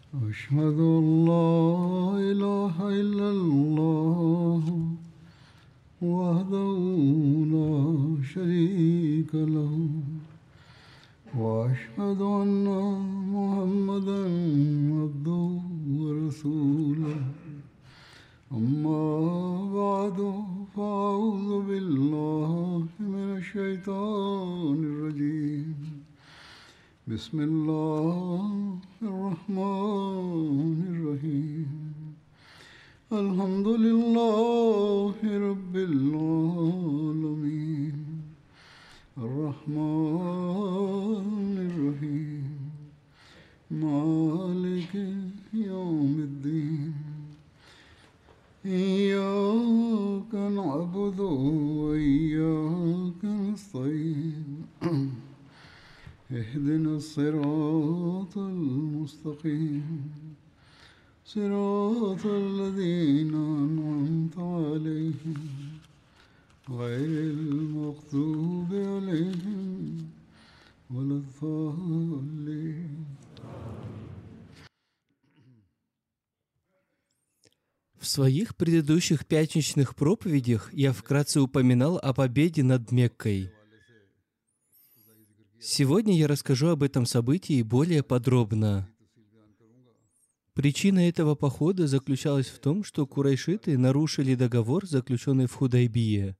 أشهد أن لا إله إلا الله وحده لا شريك له وأشهد أن محمدا عبده ورسوله أما بعد فأعوذ بالله من الشيطان الرجيم بسم الله الرحمن الرحيم الحمد لله رب العالمين الرحمن الرحيم مالك يوم الدين إياك نعبد وإياك نستعين اهدنا الصراط المستقيم صراط الذين أنعمت عليهم غير المغضوب عليهم ولا الضالين. В своих предыдущих пятничных проповедях я вкратце упоминал о победе над Меккой. Сегодня я расскажу об этом событии более подробно. Причина этого похода заключалась в том, что курайшиты нарушили договор, заключенный в Худайбие.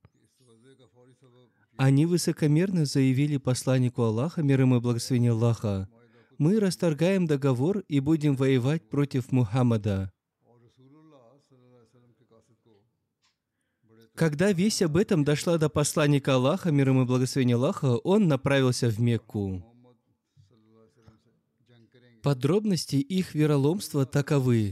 Они высокомерно заявили посланнику Аллаха, мир ему и благословение Аллаха: «Мы расторгаем договор и будем воевать против Мухаммада». Когда весть об этом дошла до посланника Аллаха, мир ему и благословение Аллаха, он направился в Мекку. Подробности их вероломства таковы.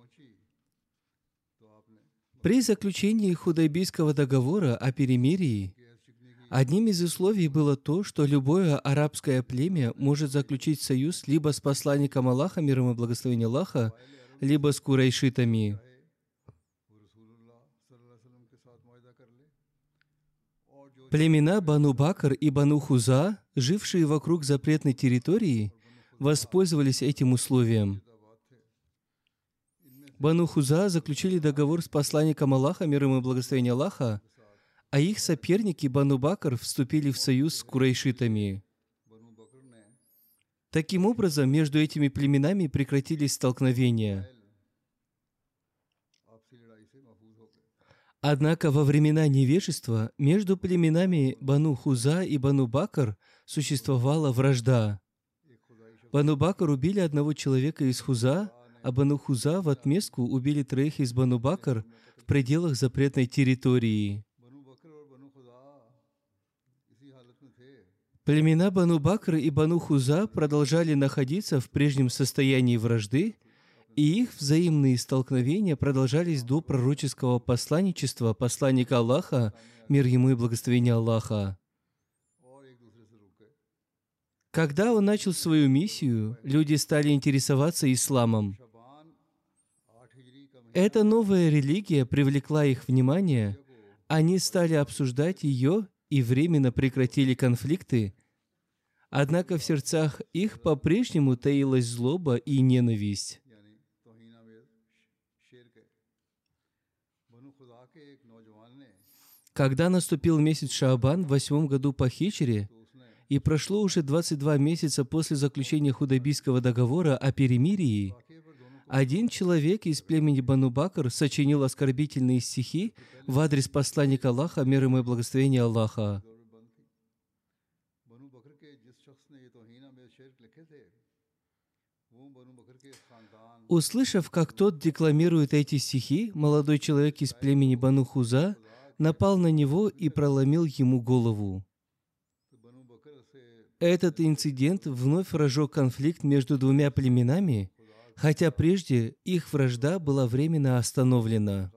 При заключении Худайбийского договора о перемирии одним из условий было то, что любое арабское племя может заключить союз либо с посланником Аллаха, мир ему и благословение Аллаха, либо с курайшитами. Племена Бану Бакр и Бану Хуза, жившие вокруг запретной территории, воспользовались этим условием. Бану Хуза заключили договор с посланником Аллаха, мир ему и благословение Аллаха, а их соперники Бану Бакр вступили в союз с курайшитами. Таким образом, между этими племенами прекратились столкновения. Однако во времена невежества между племенами Бану Хуза и Бану Бакр существовала вражда. Бану Бакр убили одного человека из Хуза, а Бану Хуза в отместку убили 3 из Бану Бакр в пределах запретной территории. Племена Бану Бакр и Бану Хуза продолжали находиться в прежнем состоянии вражды, и их взаимные столкновения продолжались до пророческого посланничества посланника Аллаха, мир ему и благословение Аллаха. Когда он начал свою миссию, люди стали интересоваться исламом. Эта новая религия привлекла их внимание, они стали обсуждать ее и временно прекратили конфликты, однако в сердцах их по-прежнему таилась злоба и ненависть. Когда наступил месяц Шаабан в 8 году по хиджре, и прошло уже 22 месяца после заключения Худайбийского договора о перемирии, один человек из племени Бану Бакр сочинил оскорбительные стихи в адрес посланника Аллаха, мир ему и благословение Аллаха. Услышав, как тот декламирует эти стихи, молодой человек из племени Бану Хуза напал на него и проломил ему голову. Этот инцидент вновь разжег конфликт между двумя племенами, хотя прежде их вражда была временно остановлена.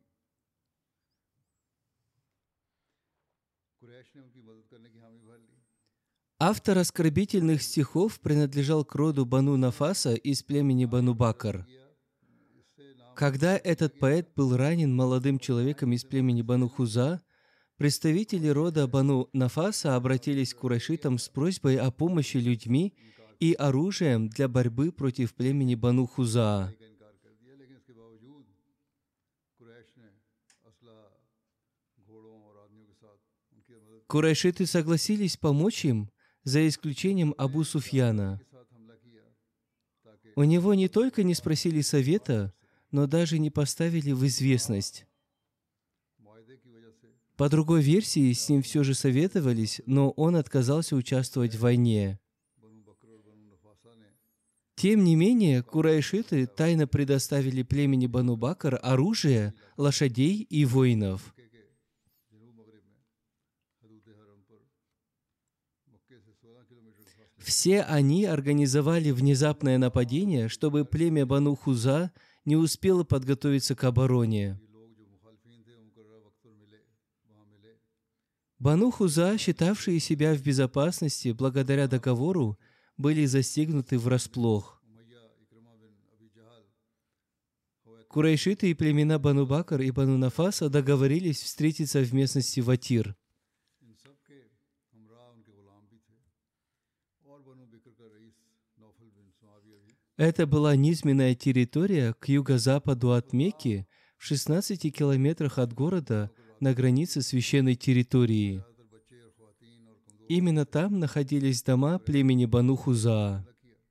Автор оскорбительных стихов принадлежал к роду Бану Нафаса из племени Бану Бакр. Когда этот поэт был ранен молодым человеком из племени Бану Хуза, представители рода Бану Нафаса обратились к курайшитам с просьбой о помощи людьми, и оружием для борьбы против племени Бану Хуза. Курайшиты согласились помочь им, за исключением Абу Суфьяна. У него не только не спросили совета, но даже не поставили в известность. По другой версии, с ним все же советовались, но он отказался участвовать в войне. Тем не менее, курайшиты тайно предоставили племени Бану Бакр оружие, лошадей и воинов. Все они организовали внезапное нападение, чтобы племя Бану Хуза не успело подготовиться к обороне. Бану Хуза, считавшие себя в безопасности благодаря договору, были застигнуты врасплох. Курайшиты и племена Бану Бакр и Бану Нафаса договорились встретиться в местности Ватир. Это была низменная территория к юго-западу от Мекки, в 16 километрах от города, на границе священной территории. Именно там находились дома племени Бану Хуза.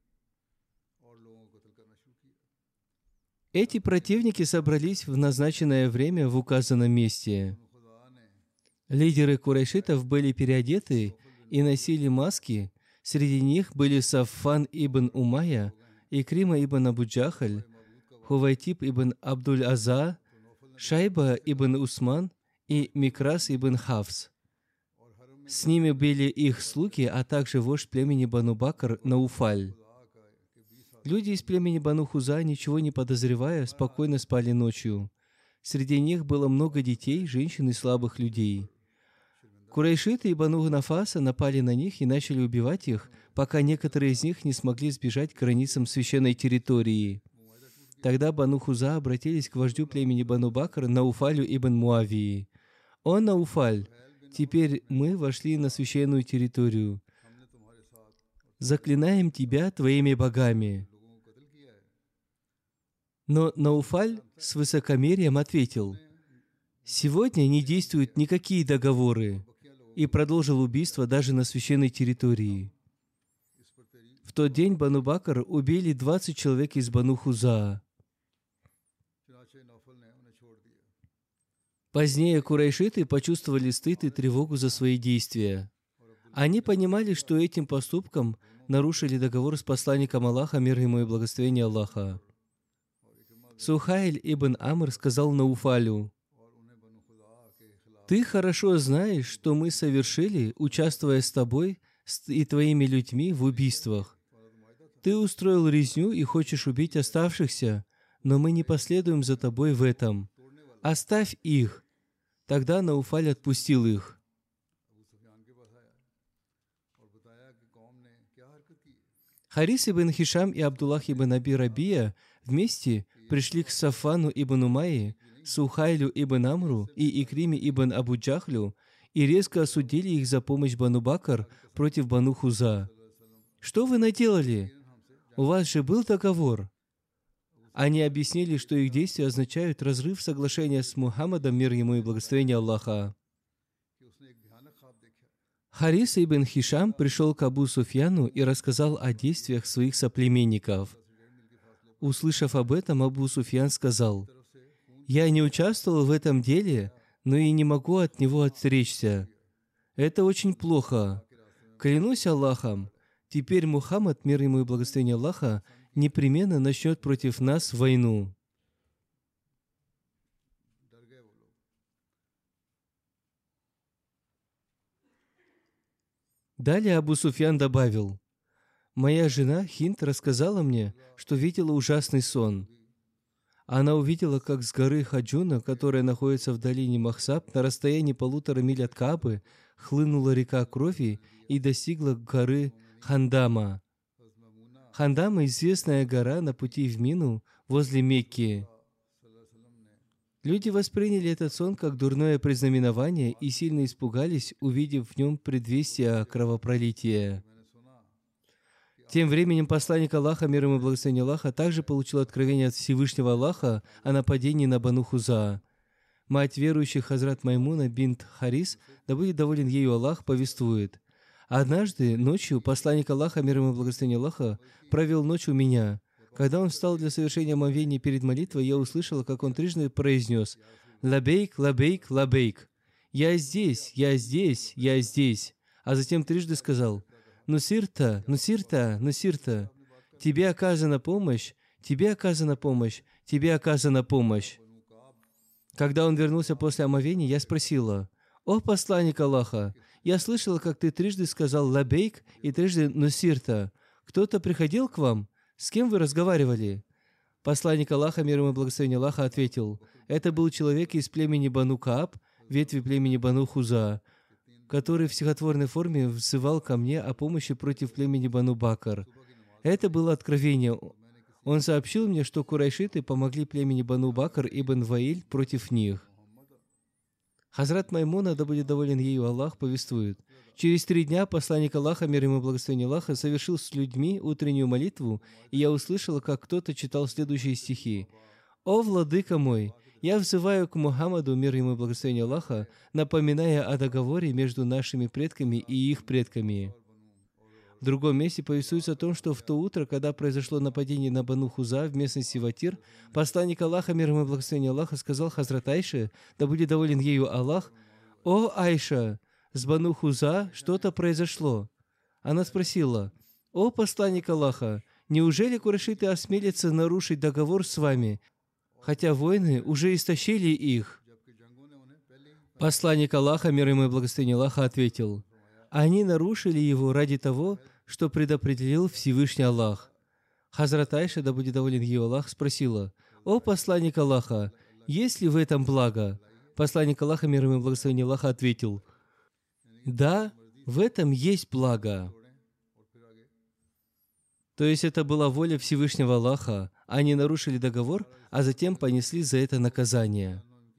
Эти противники собрались в назначенное время в указанном месте. Лидеры курайшитов были переодеты и носили маски. Среди них были Саффан ибн Умайя, Икрима ибн Абу Джахаль, Хувайтиб ибн Абдуль-Аза, Шайба ибн Усман и Микрас ибн Хафс. С ними были их слуги, а также вождь племени Бану Бакр Науфаль. Люди из племени Бану Хуза, ничего не подозревая, спокойно спали ночью. Среди них было много детей, женщин и слабых людей. Курайшиты и Бану Нафаса напали на них и начали убивать их, пока некоторые из них не смогли сбежать к границам священной территории. Тогда Бану Хуза обратились к вождю племени Бану Бакр Науфалю ибн Муавии. «О, Науфаль, теперь мы вошли на священную территорию. Заклинаем тебя твоими богами». Но Науфаль с высокомерием ответил: «Сегодня не действуют никакие договоры», и продолжил убийство даже на священной территории. В тот день Бану Бакр убили 20 человек из Бану Хуза. Позднее курайшиты почувствовали стыд и тревогу за свои действия. Они понимали, что этим поступком нарушили договор с посланником Аллаха, мир ему и благословение Аллаха. Сухайль ибн Амр сказал Науфалю: «Ты хорошо знаешь, что мы совершили, участвуя с тобой и твоими людьми в убийствах. Ты устроил резню и хочешь убить оставшихся, но мы не последуем за тобой в этом. Оставь их». Тогда Науфаль отпустил их. Харис ибн Хишам и Абдуллах ибн Аби Рабия вместе пришли к Сафану ибн Умайи, Сухайлю ибн Амру и Икриме ибн Абу Джахлю и резко осудили их за помощь Бану Бакр против Бану Хуза. «Что вы наделали? У вас же был договор». Они объяснили, что их действия означают разрыв соглашения с Мухаммадом, мир ему и благословение Аллаха. Харис ибн Хишам пришел к Абу Суфьяну и рассказал о действиях своих соплеменников. Услышав об этом, Абу Суфьян сказал: «Я не участвовал в этом деле, но и не могу от него отречься. Это очень плохо. Клянусь Аллахом, теперь Мухаммад, мир ему и благословение Аллаха, непременно начнет против нас войну». Далее Абу Суфьян добавил: «Моя жена Хинд рассказала мне, что видела ужасный сон. Она увидела, как с горы Хаджуна, которая находится в долине Махсаб, на расстоянии 1,5 миль от Каабы, хлынула река крови и достигла горы Хандама. Хандама – известная гора на пути в Мину возле Мекки. Люди восприняли этот сон как дурное предзнаменование и сильно испугались, увидев в нем предвестие кровопролития. Тем временем посланник Аллаха, мир ему и благословение Аллаха, также получил откровение от Всевышнего Аллаха о нападении на Бану Хузаа. Мать верующих Хазрат Маймуна бинт Харис, да будет доволен ею Аллах, повествует: «Однажды ночью посланник Аллаха, мир ему и благословение Аллаха, провел ночь у меня. Когда он встал для совершения омовения перед молитвой, я услышала, как он трижды произнес: «Лабейк, лабейк, лабейк». «Я здесь, я здесь, я здесь». А затем трижды сказал: «Нусирта, Нусирта, Нусирта». «Тебе оказана помощь, тебе оказана помощь, тебе оказана помощь». Когда он вернулся после омовения, я спросила: «О посланник Аллаха, я слышала, как ты трижды сказал «лабейк» и трижды «нусирта». Кто-то приходил к вам? С кем вы разговаривали?» Посланник Аллаха, мир ему и благословение Аллаха, ответил: «Это был человек из племени Бану Кааб, ветви племени Бану Хузаа, который в стихотворной форме взывал ко мне о помощи против племени Бану Бакр. Это было откровение. Он сообщил мне, что курайшиты помогли племени Бану Бакр ибн Ваиль против них». Хазрат Маймуна, да будет доволен ею Аллах, повествует: «Через 3 дня посланник Аллаха, мир ему и благословение Аллаха, совершил с людьми утреннюю молитву, и я услышала, как кто-то читал следующие стихи: «О, владыка мой, я взываю к Мухаммаду, мир ему и благословение Аллаха, напоминая о договоре между нашими предками и их предками». В другом месте повествуется о том, что в то утро, когда произошло нападение на Бану Хузаа в местности Ватир, посланник Аллаха, мир ему и благословение Аллаха, сказал Хазрат Айше, да будет доволен ею Аллах: «О, Айша, с Бану Хузаа что-то произошло». Она спросила: «О, посланник Аллаха, неужели курайшиты осмелятся нарушить договор с вами, хотя воины уже истощили их?» Посланник Аллаха, мир ему и благословение Аллаха, ответил: «Они нарушили его ради того, что предопределил Всевышний Аллах». Хазрат Айша, да будет доволен ею Аллах, спросила: «О посланник Аллаха, есть ли в этом благо?» Посланник Аллаха, мир ему и благословение Аллаха, ответил: «Да, в этом есть благо». То есть это была воля Всевышнего Аллаха. Они нарушили договор, а затем понесли за это наказание.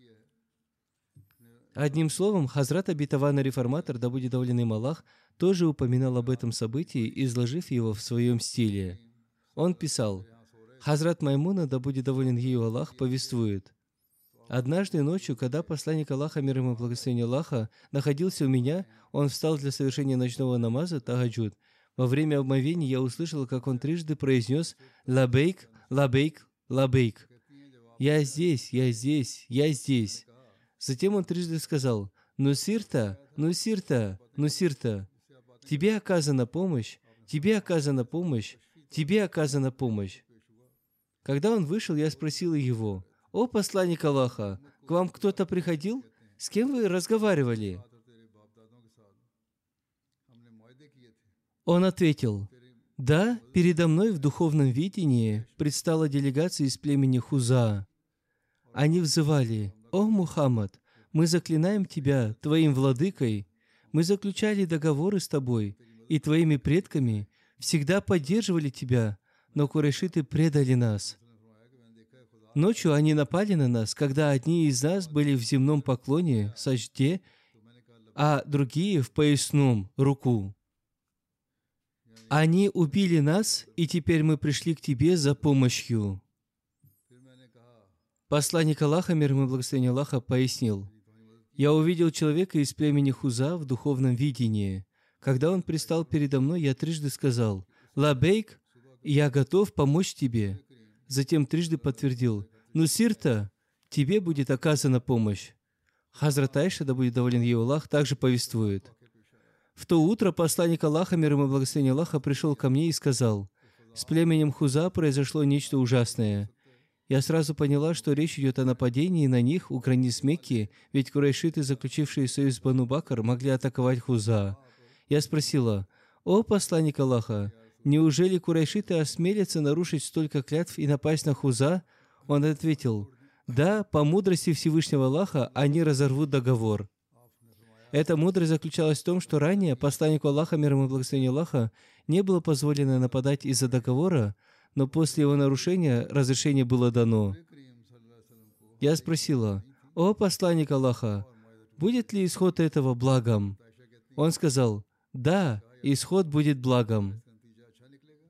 Одним словом, Хазрат обетованный реформатор, да будет доволен им Аллах, тоже упоминал об этом событии, изложив его в своем стиле. Он писал: Хазрат Маймуна, да будет доволен ею Аллах, повествует: «Однажды ночью, когда посланник Аллаха, мир ему и благословение Аллаха, находился у меня, он встал для совершения ночного намаза, тахаджуд. Во время омовения я услышал, как он трижды произнес: «Лабейк, лабейк, лабейк». «Я здесь, я здесь, я здесь». Затем он трижды сказал: «Нусирта, Нусирта, Нусирта». «Тебе оказана помощь, тебе оказана помощь, тебе оказана помощь». Когда он вышел, я спросила его: «О посланник Аллаха, к вам кто-то приходил? С кем вы разговаривали?» Он ответил: «Да, передо мной в духовном видении предстала делегация из племени Хузаа. Они взывали: «О Мухаммад, мы заклинаем тебя, твоим владыкой, мы заключали договоры с тобой и твоими предками, всегда поддерживали тебя, но курайшиты предали нас. Ночью они напали на нас, когда одни из нас были в земном поклоне, саджде, а другие в поясном, руку. Они убили нас, и теперь мы пришли к тебе за помощью». Посланник Аллаха, мир ему и благословение Аллаха, пояснил: «Я увидел человека из племени Хуза в духовном видении. Когда он предстал передо мной, я трижды сказал: «Лабейк, я готов помочь тебе». Затем трижды подтвердил: «Нусирта, тебе будет оказана помощь». Хазрат Айша, да будет доволен ею Аллах, также повествует: «В то утро посланник Аллаха, мир ему и благословение Аллаха, пришел ко мне и сказал: с племенем Хуза произошло нечто ужасное. Я сразу поняла, что речь идет о нападении на них у границ Мекки, ведь курайшиты, заключившие союз с Бану Бакр, могли атаковать Хуза. Я спросила: «О посланник Аллаха, неужели курайшиты осмелятся нарушить столько клятв и напасть на Хуза?» Он ответил: «Да, по мудрости Всевышнего Аллаха они разорвут договор». Эта мудрость заключалась в том, что ранее посланнику Аллаха, мир ему и благословение Аллаха, не было позволено нападать из-за договора, но после его нарушения разрешение было дано. Я спросила: «О посланник Аллаха, будет ли исход этого благом?» Он сказал: «Да, исход будет благом».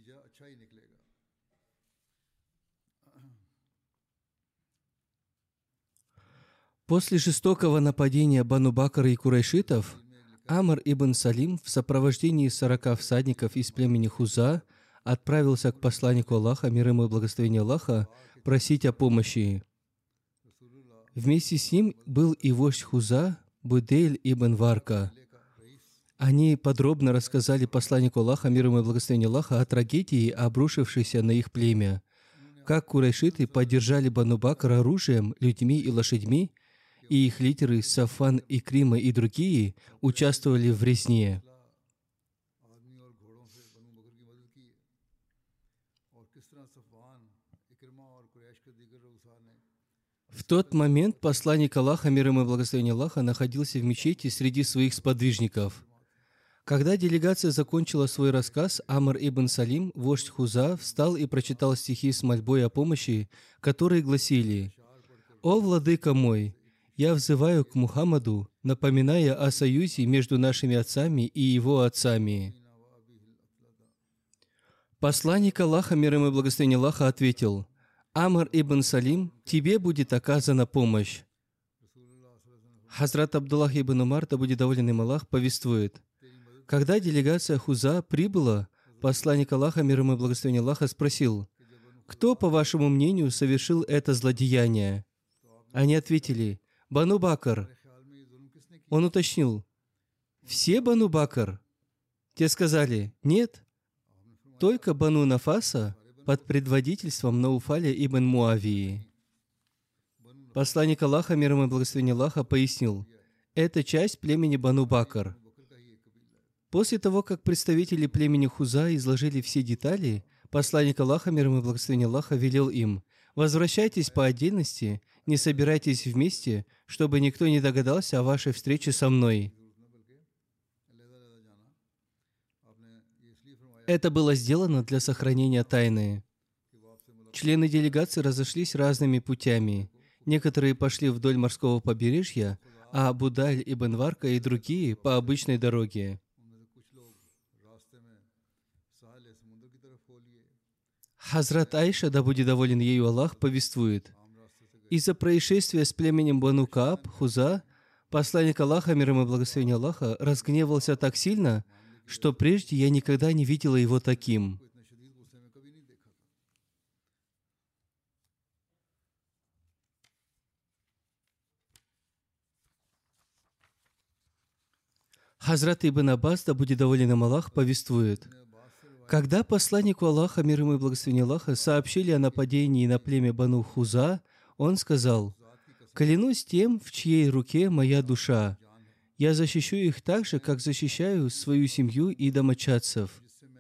После жестокого нападения Бану Бакра и курайшитов, Амр ибн Салим в сопровождении 40 всадников из племени Хуза отправился к посланнику Аллаха, мир ему и благословение Аллаха, просить о помощи. Вместе с ним был и вождь Хуза Будейль ибн Варка. Они подробно рассказали посланнику Аллаха, мир ему и благословение Аллаха, о трагедии, обрушившейся на их племя, как курайшиты поддержали Бану Бакр оружием, людьми и лошадьми, и их лидеры Сафан, Икрима и другие участвовали в резне. В тот момент посланник Аллаха, мир ему и благословение Аллаха, находился в мечети среди своих сподвижников. Когда делегация закончила свой рассказ, Амр ибн Салим, вождь Хуза, встал и прочитал стихи с мольбой о помощи, которые гласили: «О владыка мой, я взываю к Мухаммаду, напоминая о союзе между нашими отцами и его отцами». Посланник Аллаха, мир ему и благословение Аллаха, ответил: «Амр ибн Салим, тебе будет оказана помощь». Хазрат Абдуллах ибн Умар, да будет доволен им Аллах, повествует: когда делегация Хуза прибыла, посланник Аллаха, мир ему и благословение Аллаха, спросил: «Кто, по вашему мнению, совершил это злодеяние?» Они ответили: «Бану Бакр». Он уточнил: «Все Бану Бакр?» Те сказали: «Нет, только Бану Нафаса под предводительством Науфаля ибн Муавии». Посланник Аллаха, мир ему и благословение Аллаха, пояснил: «Это часть племени Бану Бакр». После того, как представители племени Хуза изложили все детали, посланник Аллаха, мир ему и благословение Аллаха, велел им: «Возвращайтесь по отдельности, не собирайтесь вместе, чтобы никто не догадался о вашей встрече со мной». Это было сделано для сохранения тайны. Члены делегации разошлись разными путями. Некоторые пошли вдоль морского побережья, а Будаль ибн Варка и другие по обычной дороге. Хазрат Айша, да будет доволен ею Аллах, повествует: из-за происшествия с племенем Бану Кааб, Хуза, посланник Аллаха, мир ему и благословение Аллаха, разгневался так сильно, что прежде я никогда не видела его таким. Хазрат Ибн Аббас, да будет доволен им Аллах, повествует: когда посланнику Аллаха, мир ему и благословение Аллаха, сообщили о нападении на племя Бану Хуза, он сказал: «Клянусь тем, в чьей руке моя душа, я защищу их так же, как защищаю свою семью и домочадцев».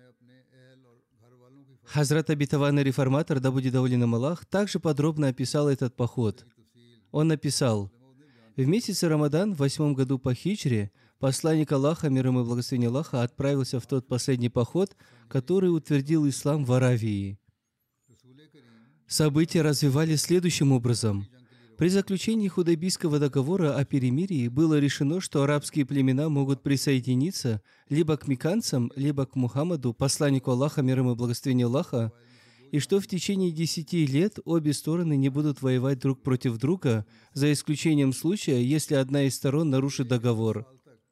Хазрат обетованный реформатор, да будет доволен им Аллах, также подробно описал этот поход. Он написал: в месяце Рамадан, в 8 году по хиджре, посланник Аллаха, мир ему и благословение Аллаха, отправился в тот последний поход, который утвердил ислам в Аравии. События развивались следующим образом. При заключении Худайбийского договора о перемирии было решено, что арабские племена могут присоединиться либо к мекканцам, либо к Мухаммаду, посланнику Аллаха, мир ему и благословение Аллаха, и что в течение 10 лет обе стороны не будут воевать друг против друга, за исключением случая, если одна из сторон нарушит договор.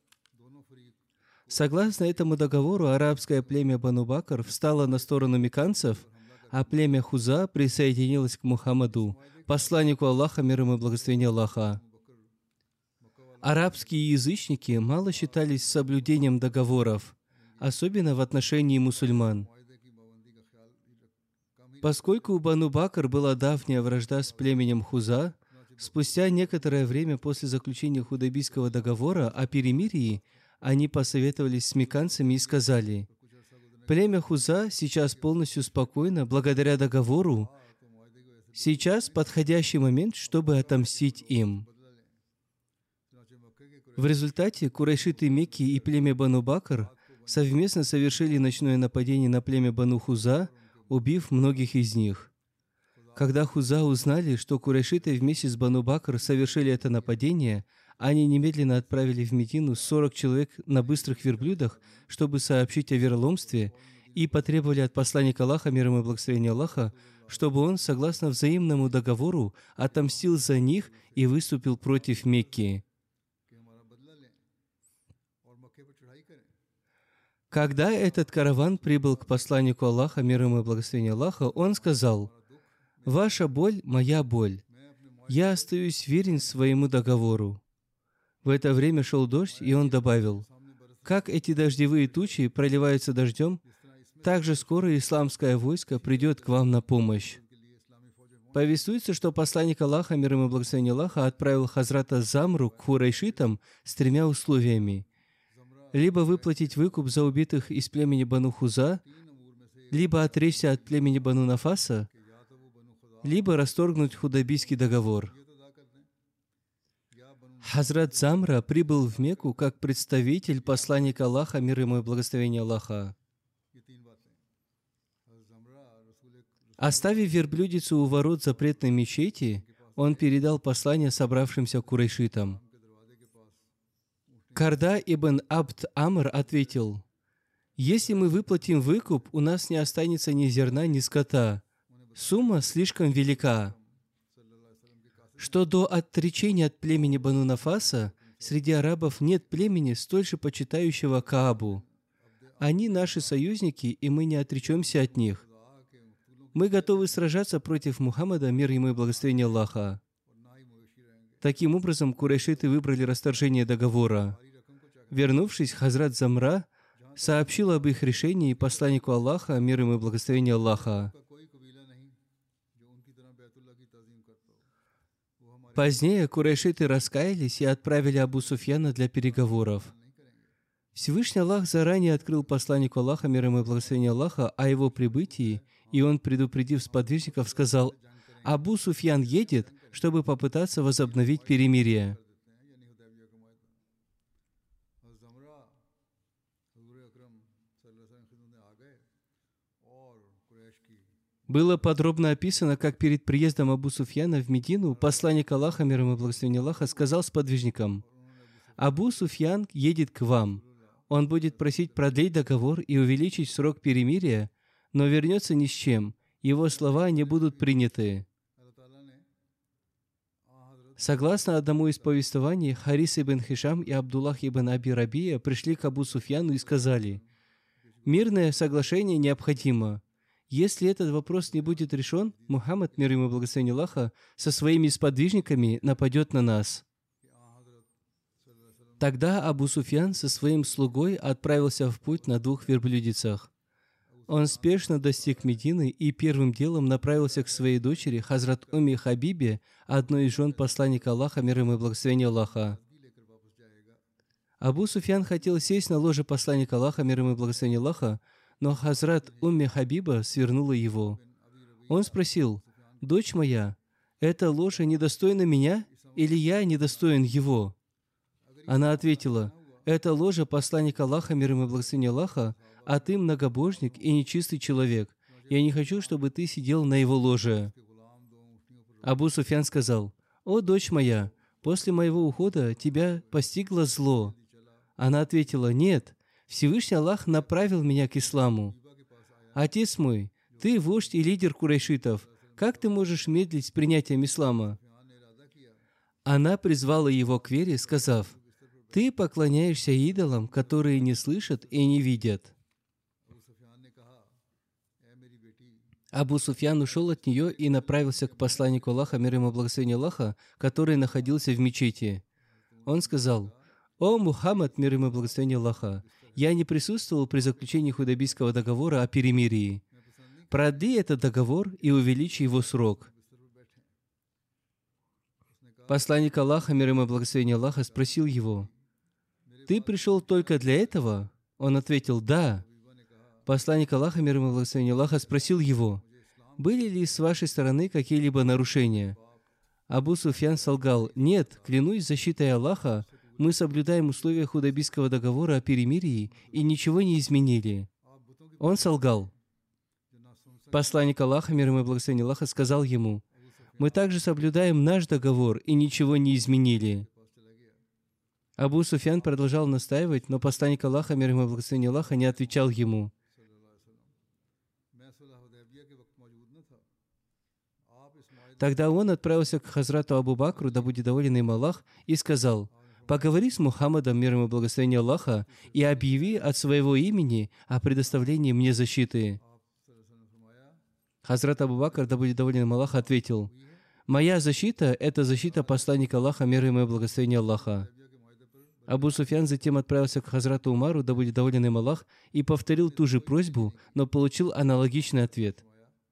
Согласно этому договору, арабское племя Бану Бакр встало на сторону мекканцев, а племя Хуза присоединилось к Мухаммаду, посланнику Аллаха, мир ему и благословение Аллаха. Арабские язычники мало считались соблюдением договоров, особенно в отношении мусульман. Поскольку у Бану Бакр была давняя вражда с племенем Хуза, спустя некоторое время после заключения Худайбийского договора о перемирии они посоветовались с мекканцами и сказали: «Племя Хуза сейчас полностью спокойно благодаря договору. Сейчас подходящий момент, чтобы отомстить им». В результате курайшиты Мекки и племя Бану Бакр совместно совершили ночное нападение на племя Бану Хуза, убив многих из них. Когда Хуза узнали, что курайшиты вместе с Бану Бакр совершили это нападение, они немедленно отправили в Медину 40 человек на быстрых верблюдах, чтобы сообщить о вероломстве, и потребовали от посланника Аллаха, мир ему и благословение Аллаха, чтобы он, согласно взаимному договору, отомстил за них и выступил против Мекки. Когда этот караван прибыл к посланнику Аллаха, мир ему и благословение Аллаха, он сказал: «Ваша боль – моя боль. Я остаюсь верен своему договору». В это время шел дождь, и он добавил: «Как эти дождевые тучи проливаются дождем, так же скоро исламское войско придет к вам на помощь». Повествуется, что посланник Аллаха, мир ему и благословение Аллаха, отправил Хазрата Замру к хурайшитам с 3 условиями: либо выплатить выкуп за убитых из племени Бану Хуза, либо отречься от племени Бану Нафаса, либо расторгнуть худайбийский договор. Хазрат Замра прибыл в Мекку как представитель посланника Аллаха, мир ему и благословение Аллаха. Оставив верблюдицу у ворот запретной мечети, он передал послание собравшимся курайшитам. Карда ибн Абд Амр ответил: «Если мы выплатим выкуп, у нас не останется ни зерна, ни скота. Сумма слишком велика. Что до отречения от племени Бану Нафаса, среди арабов нет племени, столь же почитающего Каабу. Они наши союзники, и мы не отречемся от них. Мы готовы сражаться против Мухаммада, мир ему и благословение Аллаха». Таким образом, курайшиты выбрали расторжение договора. Вернувшись, Хазрат Замра сообщил об их решении посланнику Аллаха, мир ему и благословение Аллаха. Позднее курайшиты раскаялись и отправили Абу Суфьяна для переговоров. Всевышний Аллах заранее открыл посланнику Аллаха, мир ему и благословение Аллаха, о его прибытии, и он, предупредив сподвижников, сказал: «Абу Суфьян едет, чтобы попытаться возобновить перемирие». Было подробно описано, как перед приездом Абу Суфьяна в Медину посланник Аллаха, мир ему и благословение Аллаха, сказал сподвижникам: «Абу Суфьян едет к вам. Он будет просить продлить договор и увеличить срок перемирия, но вернется ни с чем. Его слова не будут приняты». Согласно одному из повествований, Харис ибн Хишам и Абдуллах ибн Аби Рабия пришли к Абу Суфьяну и сказали: «Мирное соглашение необходимо. Если этот вопрос не будет решен, Мухаммад, мир ему и благословение Аллаха, со своими сподвижниками нападет на нас». Тогда Абу Суфьян со своим слугой отправился в путь на 2 верблюдицах. Он спешно достиг Медины и первым делом направился к своей дочери Хазрат Умми Хабибе, одной из жен посланника Аллаха, мир ему и благословение Аллаха. Абу Суфьян хотел сесть на ложе посланника Аллаха, мир ему и благословение Аллаха, но Хазрат Умми Хабиба свернула его. Он спросил: «Дочь моя, это ложе недостойно меня, или я недостоин его?» Она ответила: «Это ложе посланника Аллаха, мир ему и благословение Аллаха, а ты многобожник и нечистый человек. Я не хочу, чтобы ты сидел на его ложе». Абу Суфьян сказал: «О, дочь моя, после моего ухода тебя постигло зло». Она ответила: «Нет, Всевышний Аллах направил меня к исламу. Отец мой, ты вождь и лидер курайшитов. Как ты можешь медлить с принятием ислама?» Она призвала его к вере, сказав: «Ты поклоняешься идолам, которые не слышат и не видят». Абу Суфьян ушел от нее и направился к посланнику Аллаха, мир ему и благословение Аллаха, который находился в мечети. Он сказал: «О Мухаммад, мир ему и благословение Аллаха, я не присутствовал при заключении худайбийского договора о перемирии. Продли этот договор и увеличи его срок». Посланник Аллаха, мир ему и благословение Аллаха, спросил его: «Ты пришел только для этого?» Он ответил: «Да». Посланник Аллаха, мир ему и благословение Аллаха, спросил его: «Были ли с вашей стороны какие-либо нарушения?» Абу Суфьян солгал: «Нет, клянусь защитой Аллаха, мы соблюдаем условия худайбийского договора о перемирии и ничего не изменили». Он солгал. Посланник Аллаха, мир ему и благословение Аллаха, сказал ему: «Мы также соблюдаем наш договор и ничего не изменили». Абу Суфьян продолжал настаивать, но посланник Аллаха, мир ему и благословение Аллаха, не отвечал ему. Тогда он отправился к Хазрату Абу Бакру, да будет доволен им Аллах, и сказал: «Поговори с Мухаммадом, мир ему и благословение Аллаха, и объяви от своего имени о предоставлении мне защиты». Хазрат Абу Бакр, да будет доволен им Аллах, ответил: «Моя защита – это защита посланника Аллаха, мир ему и благословение Аллаха». Абу Суфьян затем отправился к Хазрату Умару, да будет доволен им Аллах, и повторил ту же просьбу, но получил аналогичный ответ.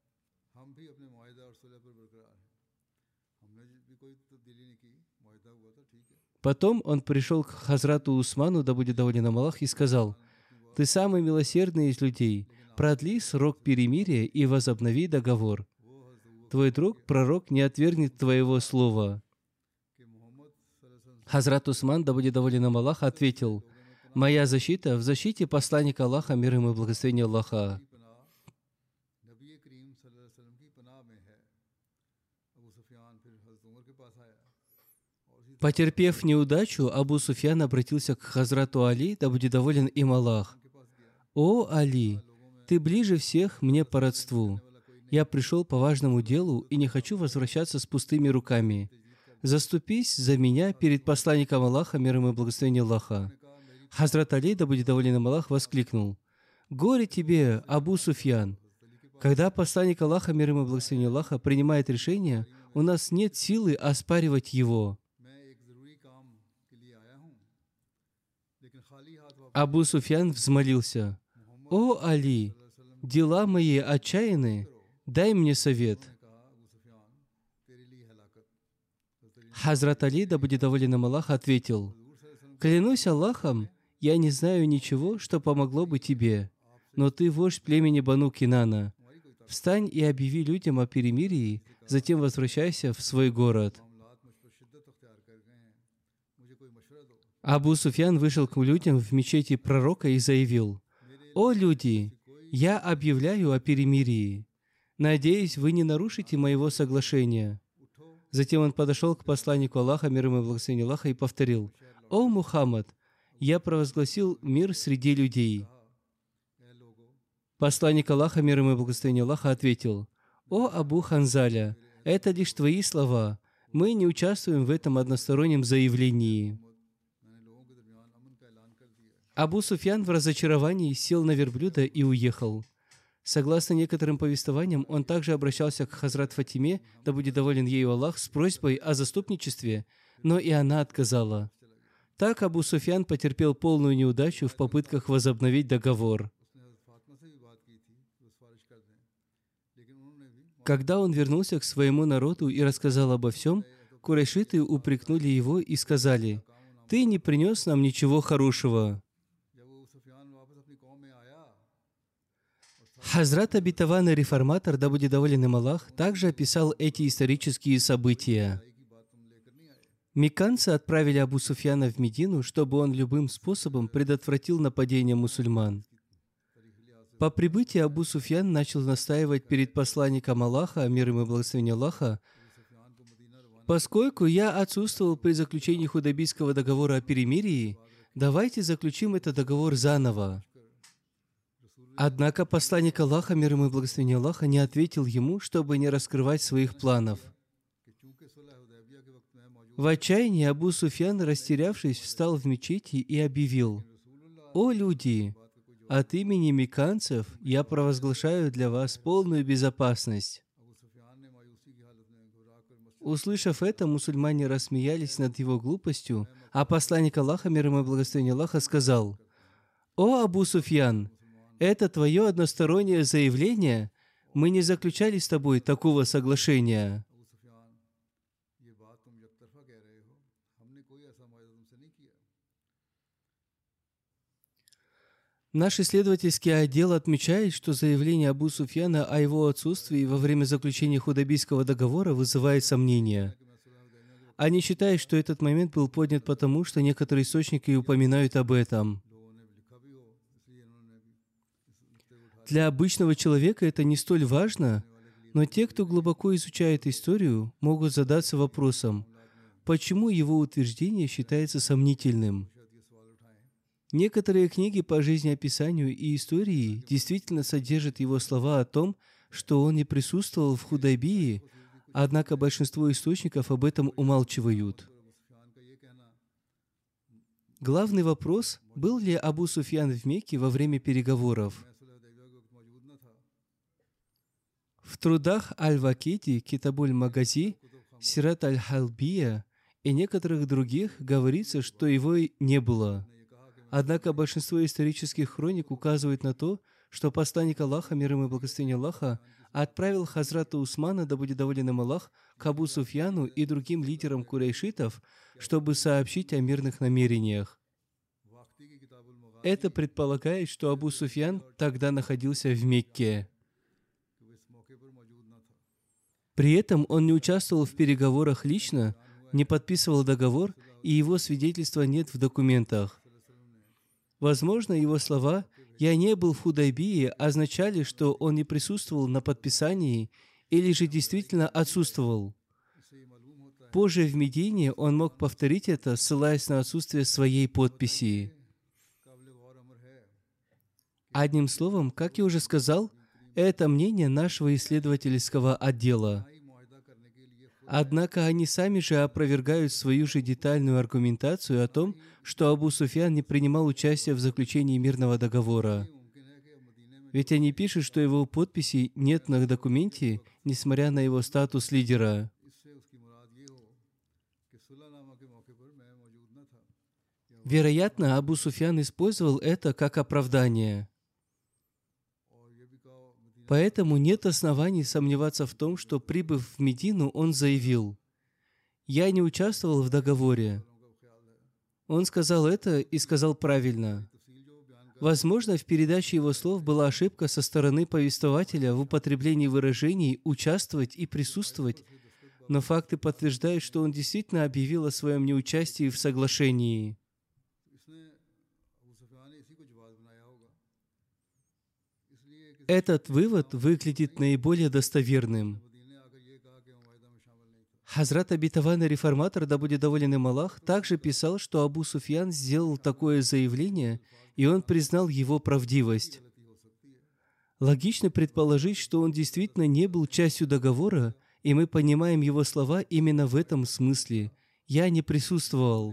Потом он пришел к Хазрату Усману, да будет доволен им Аллах, и сказал: «Ты самый милосердный из людей. Продли срок перемирия и возобнови договор. Твой друг, пророк, не отвергнет твоего слова». Хазрат Усман, да будет доволен им Аллах, ответил: «Моя защита в защите посланника Аллаха, мир ему и благословение Аллаха». Потерпев неудачу, Абу Суфьян обратился к Хазрату Али, да будет доволен им Аллах. «О, Али, ты ближе всех мне по родству. Я пришел по важному делу и не хочу возвращаться с пустыми руками. Заступись за меня перед посланником Аллаха, мир ему и благословение Аллаха». Хазрат Али, да будет доволен им Аллах, воскликнул: «Горе тебе, Абу Суфьян! Когда посланник Аллаха, мир ему и благословение Аллаха, принимает решение, у нас нет силы оспаривать его». Абу Суфьян взмолился: «О, Али, дела мои отчаянны, дай мне совет». Хазрат Али, да будет доволен им Аллах, ответил: «Клянусь Аллахом, я не знаю ничего, что помогло бы тебе, но ты вождь племени Бану Кинана. Встань и объяви людям о перемирии, затем возвращайся в свой город». Абу Суфьян вышел к людям в мечети пророка и заявил: «О люди, я объявляю о перемирии. Надеюсь, вы не нарушите моего соглашения». Затем он подошел к посланнику Аллаха, мир ему и благословение Аллаха, и повторил: «О Мухаммад, я провозгласил мир среди людей». Посланник Аллаха, мир ему и благословение Аллаха, ответил: «О Абу Ханзаля, это лишь твои слова. Мы не участвуем в этом одностороннем заявлении». Абу Суфьян в разочаровании сел на верблюда и уехал. Согласно некоторым повествованиям, он также обращался к Хазрат Фатиме, да будет доволен ею Аллах, с просьбой о заступничестве, но и она отказала. Так Абу Суфьян потерпел полную неудачу в попытках возобновить договор. Когда он вернулся к своему народу и рассказал обо всем, курайшиты упрекнули его и сказали: «Ты не принес нам ничего хорошего». Хазрат обетованный реформатор, да будет доволен им Аллах, также описал эти исторические события. Мекканцы отправили Абу Суфьяна в Медину, чтобы он любым способом предотвратил нападение мусульман. По прибытии Абу Суфьян начал настаивать перед посланником Аллаха, мир ему и благословение Аллаха: «Поскольку я отсутствовал при заключении Худайбийского договора о перемирии, давайте заключим этот договор заново». Однако посланник Аллаха, мир ему и благословение Аллаха, не ответил ему, чтобы не раскрывать своих планов. В отчаянии Абу Суфьян, растерявшись, встал в мечети и объявил: «О люди, от имени мекканцев я провозглашаю для вас полную безопасность». Услышав это, мусульмане рассмеялись над его глупостью, а посланник Аллаха, мир ему и благословение Аллаха, сказал: «О Абу Суфьян, это твое одностороннее заявление? Мы не заключали с тобой такого соглашения». Наш исследовательский отдел отмечает, что заявление Абу Суфьяна о его отсутствии во время заключения Худайбийского договора вызывает сомнения. Они считают, что этот момент был поднят потому, что некоторые источники упоминают об этом. Для обычного человека это не столь важно, но те, кто глубоко изучает историю, могут задаться вопросом, почему его утверждение считается сомнительным. Некоторые книги по жизнеописанию и истории действительно содержат его слова о том, что он не присутствовал в Худайбии, однако большинство источников об этом умалчивают. Главный вопрос, был ли Абу Суфьян в Мекке во время переговоров. В трудах Аль-Вакити, Китабуль-Магази, Сират Аль-Халбия и некоторых других говорится, что его не было. Однако большинство исторических хроник указывает на то, что посланник Аллаха, мир ему и благословение Аллаха, отправил Хазрата Усмана, да будет доволен им Аллах, к Абу Суфьяну и другим лидерам курайшитов, чтобы сообщить о мирных намерениях. Это предполагает, что Абу Суфьян тогда находился в Мекке. При этом он не участвовал в переговорах лично, не подписывал договор, и его свидетельства нет в документах. Возможно, его слова «я не был в Худайбии» означали, что он не присутствовал на подписании или же действительно отсутствовал. Позже в Медине он мог повторить это, ссылаясь на отсутствие своей подписи. Одним словом, как я уже сказал, это мнение нашего исследовательского отдела. Однако они сами же опровергают свою же детальную аргументацию о том, что Абу Суфьян не принимал участия в заключении мирного договора. Ведь они пишут, что его подписи нет на документе, несмотря на его статус лидера. Вероятно, Абу Суфьян использовал это как оправдание. Поэтому нет оснований сомневаться в том, что, прибыв в Медину, он заявил: «Я не участвовал в договоре». Он сказал это и сказал правильно. Возможно, в передаче его слов была ошибка со стороны повествователя в употреблении выражений «участвовать» и «присутствовать», но факты подтверждают, что он действительно объявил о своем неучастии в соглашении. Этот вывод выглядит наиболее достоверным. Хазрат обетованный реформатор, да будет доволен им Аллах, также писал, что Абу Суфьян сделал такое заявление, и он признал его правдивость. Логично предположить, что он действительно не был частью договора, и мы понимаем его слова именно в этом смысле. «Я не присутствовал».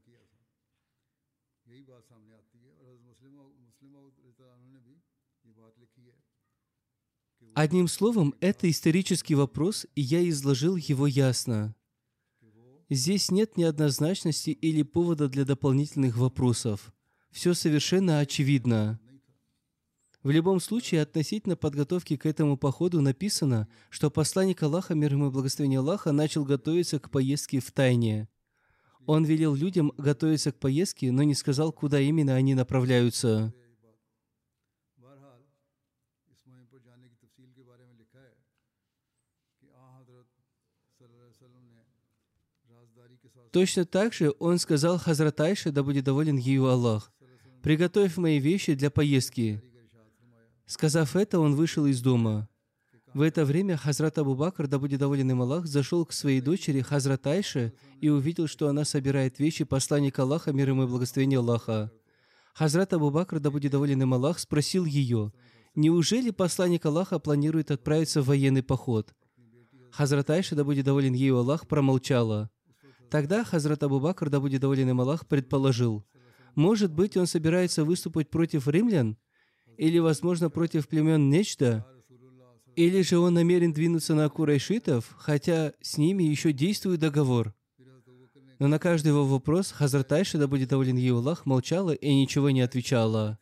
Одним словом, это исторический вопрос, и я изложил его ясно. Здесь нет неоднозначности или повода для дополнительных вопросов. Все совершенно очевидно. В любом случае, относительно подготовки к этому походу написано, что посланник Аллаха, мир ему и благословение Аллаха, начал готовиться к поездке в тайне. Он велел людям готовиться к поездке, но не сказал, куда именно они направляются. Точно так же он сказал Хазрат Айше, да будет доволен ею Аллах: «Приготовь мои вещи для поездки». Сказав это, он вышел из дома. В это время Хазрат Абу Бакр, да будет доволен им Аллах, зашел к своей дочери Хазрат Айше и увидел, что она собирает вещи посланника Аллаха, мир ему и благословение Аллаха. Хазрат Абу Бакр, да будет доволен им Аллах, спросил ее: «Неужели посланник Аллаха планирует отправиться в военный поход?» Хазрат Айша, да будет доволен ею Аллах, промолчала. Тогда Хазрат Абу Бакр, да будет доволен им Аллах, предположил: может быть, он собирается выступить против римлян? Или, возможно, против племен Нечда? Или же он намерен двинуться на курайшитов, хотя с ними еще действует договор? Но на каждый его вопрос Хазрат Айша, да будет доволен ею Аллах, молчала и ничего не отвечала.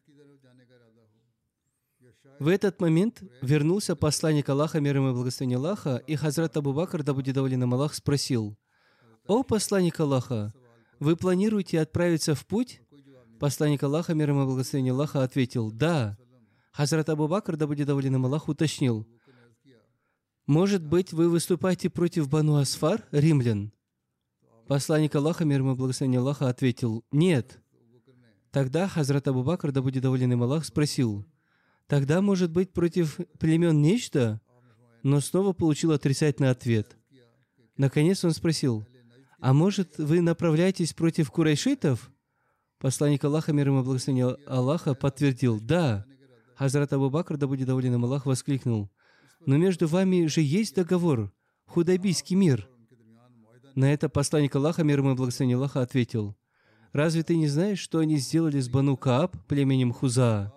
В этот момент вернулся посланник Аллаха, мир ему и благословение Аллаха, и Хазрат Абу Бакр, да будет доволен им Аллах, спросил: «О посланник Аллаха, вы планируете отправиться в путь?» Посланник Аллаха, мир ему и благословение Аллаха, ответил: «Да». Хазрат Абу Бакр, да будет доволен им Аллах, уточнил: «Может быть, вы выступаете против Бану Асфар, римлян?» Посланник Аллаха, мир ему и благословение Аллаха, ответил: «Нет». Тогда Хазрат Абу Бакр, да будет доволен им Аллах, спросил: «Тогда, может быть, против племен Нечда?» Но снова получил отрицательный ответ. Наконец он спросил: «А может, вы направляетесь против курайшитов?» Посланник Аллаха, мир ему и благословение Аллаха, подтвердил: «Да». Хазрат Абу Бакр, да будет доволен им Аллах, воскликнул: Но между вами же есть договор, худайбийский мир. На это посланник Аллаха, мир ему и благословение Аллаха, ответил: разве ты не знаешь, что они сделали с Бану Кааб, племенем Хузаа?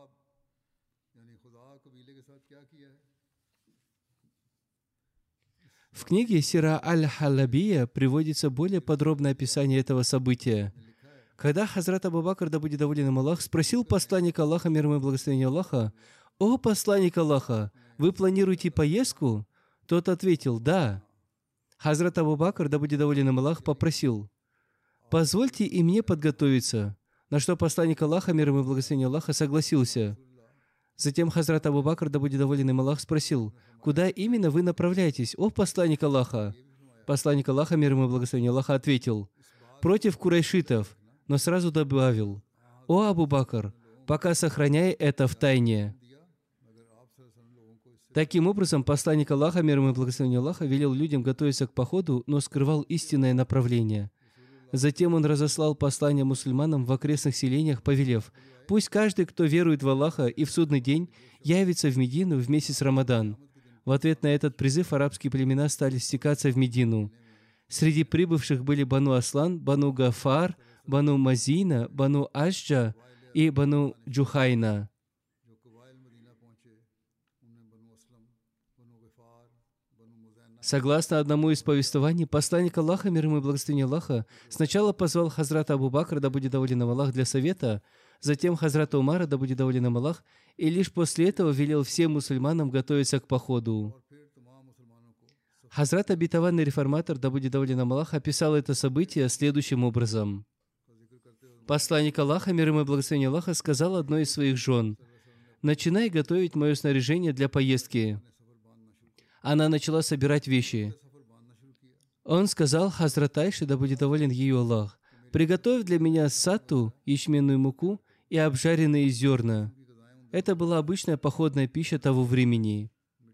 В книге Сира Аль-Халабия приводится более подробное описание этого события. Когда Хазрат Абу Бакр, да будет доволен им Аллах, спросил посланника Аллаха, мир ему и благословение Аллаха: «О посланник Аллаха, вы планируете поездку?» Тот ответил: «Да». Хазрат Абу Бакр, да будет доволен им Аллах, попросил: «Позвольте и мне подготовиться», на что посланник Аллаха, мир ему и благословение Аллаха, согласился. Затем Хазрат Абу Бакр, да будет доволен им Аллах, спросил: «Куда именно вы направляетесь, о посланник Аллаха?» Посланник Аллаха, мир ему и благословение Аллаха, ответил: «Против курайшитов», но сразу добавил: «О Абу Бакр, пока сохраняй это в тайне». Таким образом, посланник Аллаха, мир ему и благословение Аллаха, велел людям готовиться к походу, но скрывал истинное направление. Затем он разослал послание мусульманам в окрестных селениях, повелев: «Пусть каждый, кто верует в Аллаха и в судный день, явится в Медину в месяц Рамадан». В ответ на этот призыв арабские племена стали стекаться в Медину. Среди прибывших были Бану Аслан, Бану Гафар, Бану Мазина, Бану Ашджа и Бану Джухайна. Согласно одному из повествований, посланник Аллаха, мир ему и благословение Аллаха, сначала позвал Хазрата Абу Бакра, да будет доволен им Аллах, для совета, затем Хазрата Умара, да будет доволен им Аллах, и лишь после этого велел всем мусульманам готовиться к походу. Хазрат обетованный реформатор, да будет доволен им Аллах, описал это событие следующим образом. Посланник Аллаха, мир ему и благословение Аллаха, сказал одной из своих жен: «Начинай готовить мое снаряжение для поездки». Она начала собирать вещи. Он сказал Хазрат Айше, да будет доволен ею Аллах: «Приготовь для меня сатту, ячменную муку и обжаренные зерна». Это была обычная походная пища того времени.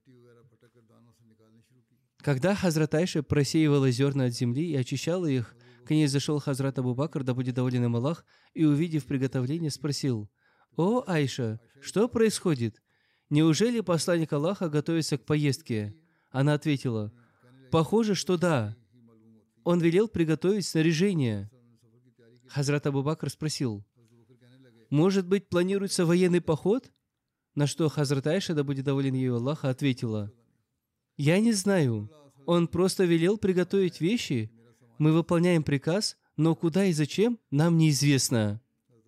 Когда Хазрат Айша просеивала зерна от земли и очищала их, к ней зашел Хазрат Абу Бакр, да будет доволен им Аллах, и, увидев приготовление, спросил: «О, Айша, что происходит? Неужели посланник Аллаха готовится к поездке?» Она ответила: «Похоже, что да. Он велел приготовить снаряжение». Хазрат Абу Бакр спросил: «Может быть, планируется военный поход?» На что Хазрат Айша, да будет доволен ею Аллаха, ответила: «Я не знаю. Он просто велел приготовить вещи. Мы выполняем приказ, но куда и зачем, нам неизвестно».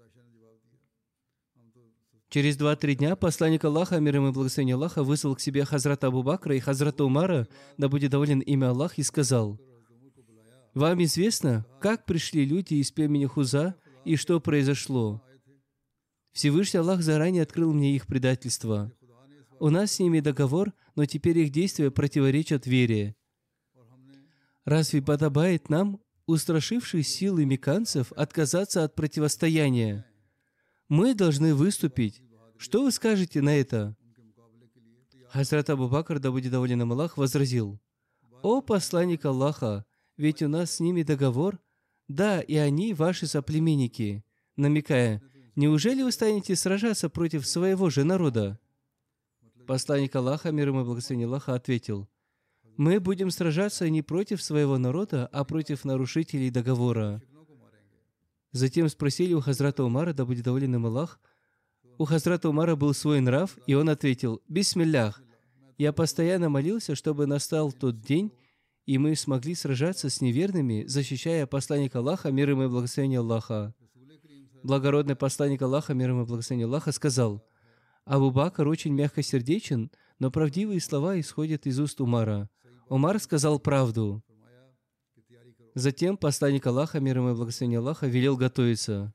Через 2-3 дня посланник Аллаха, мир ему и благословение Аллаха, вызвал к себе Хазрата Абу Бакра и Хазрата Умара, да будет доволен ими Аллах, и сказал: «Вам известно, как пришли люди из племени Хуза и что произошло? Всевышний Аллах заранее открыл мне их предательство. У нас с ними договор, но теперь их действия противоречат вере. Разве подобает нам, устрашивших силы мекканцев, отказаться от противостояния? Мы должны выступить. Что вы скажете на это?» Хазрат Абу Бакр, да будет доволен им Аллах, возразил: «О посланник Аллаха, ведь у нас с ними договор. Да, и они ваши соплеменники», намекая: «Неужели вы станете сражаться против своего же народа?» Посланник Аллаха, мир ему и благословение Аллаха, ответил: «Мы будем сражаться не против своего народа, а против нарушителей договора». Затем спросили у Хазрата Умара, да будет доволен им Аллах. У Хазрата Умара был свой нрав, и он ответил: «Бисмиллях, я постоянно молился, чтобы настал тот день, и мы смогли сражаться с неверными, защищая посланника Аллаха, мир ему и благословение Аллаха». Благородный посланник Аллаха, мир ему и благословение Аллаха, сказал: «Абу Бакр очень мягкосердечен, но правдивые слова исходят из уст Умара. Умар сказал правду». Затем посланник Аллаха, мир ему и благословение Аллаха, велел готовиться.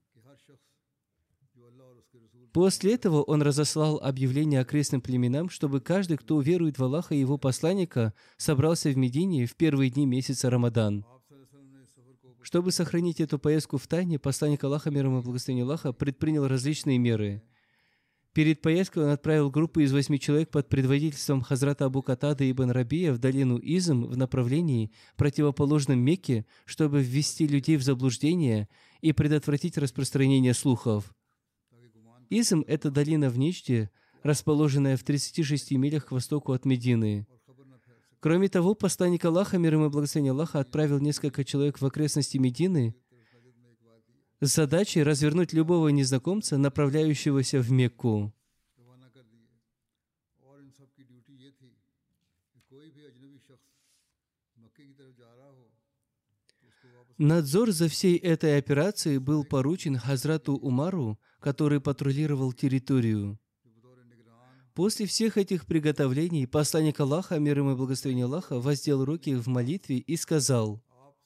После этого он разослал объявление окрестным племенам, чтобы каждый, кто уверует в Аллаха и его посланника, собрался в Медине в первые дни месяца Рамадан. Чтобы сохранить эту поездку в тайне, посланник Аллаха, мир ему и благословение Аллаха, предпринял различные меры. Перед поездкой он отправил группу из 8 человек под предводительством Хазрата Абу Катады ибн Рабия в долину Изм в направлении, противоположном Мекке, чтобы ввести людей в заблуждение и предотвратить распространение слухов. Изм – это долина в Ничде, расположенная в 36 милях к востоку от Медины. Кроме того, посланник Аллаха, мир ему и благословение Аллаха, отправил несколько человек в окрестности Медины с задачей развернуть любого незнакомца, направляющегося в Мекку. Надзор за всей этой операцией был поручен Хазрату Умару, который патрулировал территорию. После всех этих приготовлений посланник Аллаха, мир ему и благословение Аллаха, воздел руки в молитве и сказал: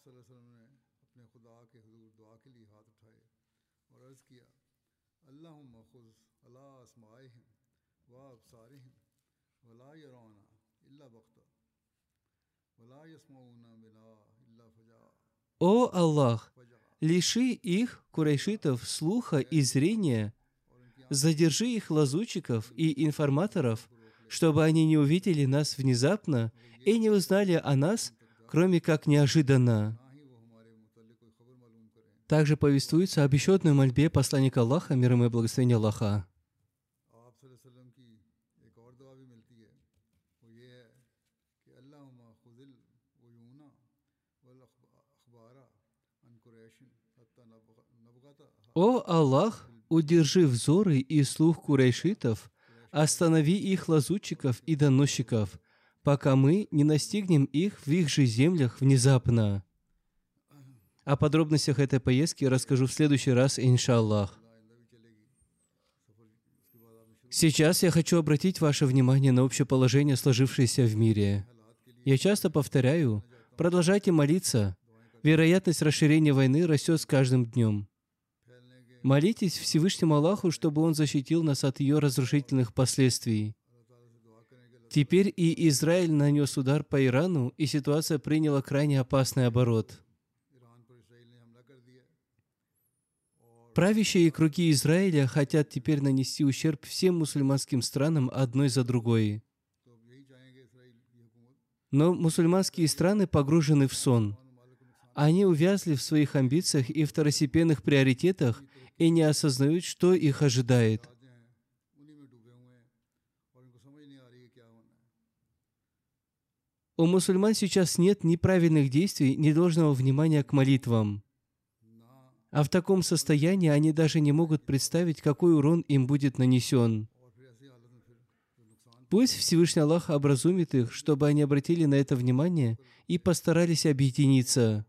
«О Аллах, лиши их, курайшитов, слуха и зрения, задержи их лазутчиков и информаторов, чтобы они не увидели нас внезапно и не узнали о нас, кроме как неожиданно». Также повествуется об еще одной мольбе посланника Аллаха, мир ему и благословение Аллаха. «О Аллах, удержи взоры и слух курайшитов, останови их лазутчиков и доносчиков, пока мы не настигнем их в их же землях внезапно». О подробностях этой поездки расскажу в следующий раз, иншаллах. Сейчас я хочу обратить ваше внимание на общее положение, сложившееся в мире. Я часто повторяю, продолжайте молиться. Вероятность расширения войны растет с каждым днем. Молитесь Всевышнему Аллаху, чтобы Он защитил нас от ее разрушительных последствий. Теперь и Израиль нанес удар по Ирану, и ситуация приняла крайне опасный оборот. Правящие круги Израиля хотят теперь нанести ущерб всем мусульманским странам одной за другой. Но мусульманские страны погружены в сон. Они увязли в своих амбициях и второстепенных приоритетах и не осознают, что их ожидает. У мусульман сейчас нет ни правильных действий, ни должного внимания к молитвам. А в таком состоянии они даже не могут представить, какой урон им будет нанесен. Пусть Всевышний Аллах образумит их, чтобы они обратили на это внимание и постарались объединиться.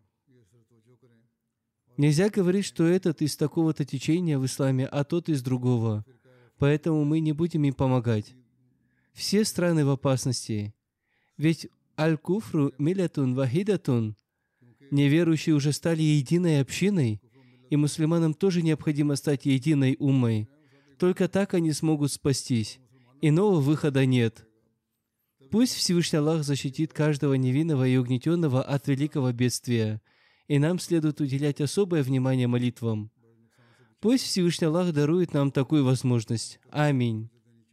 Нельзя говорить, что этот из такого-то течения в исламе, а тот из другого. Поэтому мы не будем им помогать. Все страны в опасности. Ведь аль-куфру миллятун вахидатун. Неверующие уже стали единой общиной, и мусульманам тоже необходимо стать единой уммой. Только так они смогут спастись. Иного выхода нет. Пусть Всевышний Аллах защитит каждого невинного и угнетенного от великого бедствия, и нам следует уделять особое внимание молитвам. Пусть Всевышний Аллах дарует нам такую возможность. Аминь.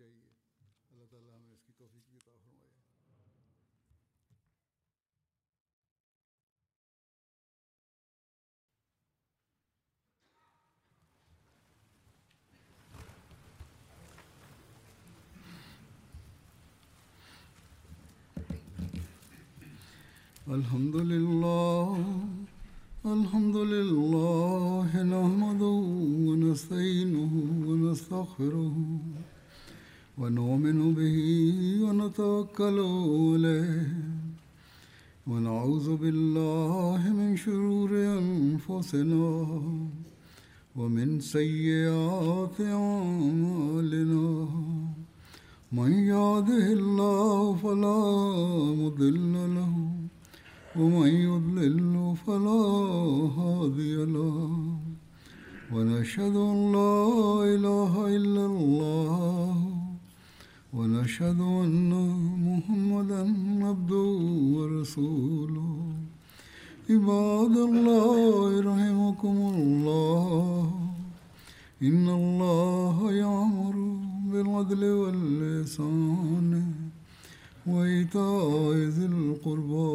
الحمد لله نحمده ونستعينه ونستغفره ونؤمن به ونتوكل عليه ونعوذ بالله من شرور أنفسنا ومن سيئات أعمالنا من يهده الله فلا مضل له ومن يضلل فلا هادي له ونشهد أن لا إله إلا الله ونشهد أن محمدا عبده ورسوله عباد الله رحمكم الله إن الله يأمر بالعدل والإحسان وإيتاء ذي القربى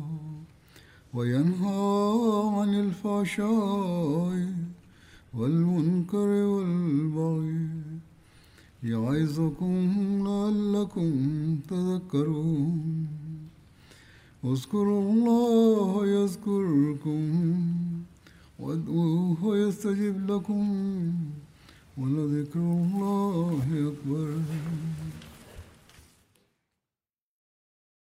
وينهى عن الفحشاء والمنكر والبغي يعظكم لعلكم تذكرون اذكروا الله يذكركم وادعوه يستجب لكم ولذكر الله أكبر